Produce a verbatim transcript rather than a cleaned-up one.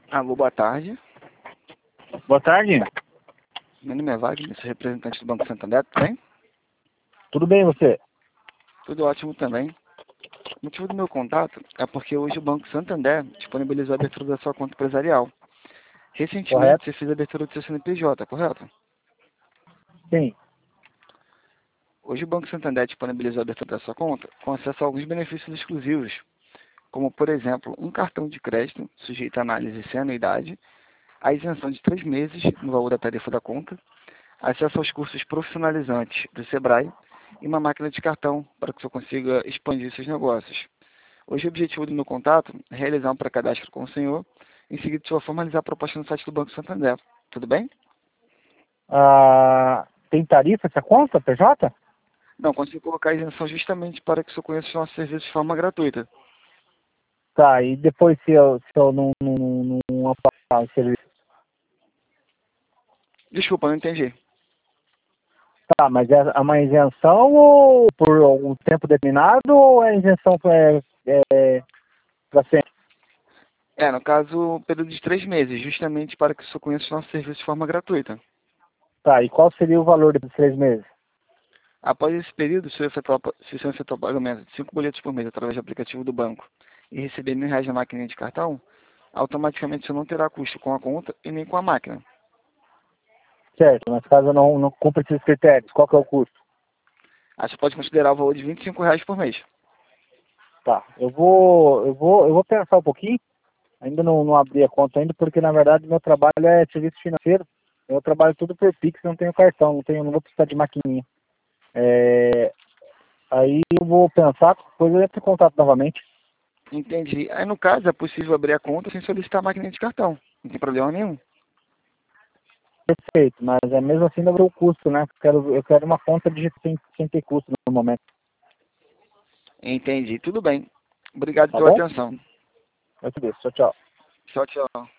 Alô, boa tarde. Boa tarde. Meu nome é Wagner, sou representante do Banco Santander, tudo bem? Tudo bem, você? Tudo ótimo também. O motivo do meu contato é porque hoje o Banco Santander disponibilizou a abertura da sua conta empresarial. Recentemente Correto? você fez a abertura do seu C N P J, correto? Sim. Hoje o Banco Santander disponibilizou a abertura da sua conta com acesso a alguns benefícios exclusivos, como por exemplo, um cartão de crédito sujeito a análise sem anuidade, a isenção de três meses no valor da tarifa da conta, acesso aos cursos profissionalizantes do Sebrae e uma máquina de cartão para que você consiga expandir seus negócios. Hoje o objetivo do meu contato é realizar um pré-cadastro com o senhor, em seguida só formalizar a proposta no site do Banco Santander. Tudo bem? Ah, tem tarifa essa conta, P J? Não, consigo colocar a isenção justamente para que o senhor conheça os nossos serviços de forma gratuita. Tá, e depois se eu, se eu não, não, não, não apagar o serviço? Desculpa, não entendi. Tá, mas é uma isenção ou por algum tempo determinado ou é isenção é, é, para sempre? É, no caso, período de três meses, justamente para que o senhor conheça os nossos serviços de forma gratuita. Tá, e qual seria o valor dos três meses? Após esse período, se o efetuar, se o senhor efetuar o pagamento de cinco boletos por mês através do aplicativo do banco e receber mil reais na máquina de cartão, automaticamente o senhor não terá custo com a conta e nem com a máquina. Certo, mas caso eu não, não cumpra esses critérios, qual que é o custo? Aí você pode considerar o valor de vinte e cinco reais por mês. Tá, eu vou, eu vou, eu vou pensar um pouquinho. Ainda não, não abri a conta ainda, porque na verdade meu trabalho é serviço financeiro. Eu trabalho tudo por Pix, não tenho cartão, não tenho, não vou precisar de maquininha. É, aí eu vou pensar, depois eu entro em contato novamente. Entendi. Aí no caso é possível abrir a conta sem solicitar a máquina de cartão. Não tem problema nenhum. Perfeito, mas é mesmo assim ainda o custo, né? Eu quero, eu quero uma conta de sem, sem ter custo no momento. Entendi. Tudo bem. Obrigado Tá pela bom? atenção. Eu te deixo. Tchau, tchau. Tchau, tchau.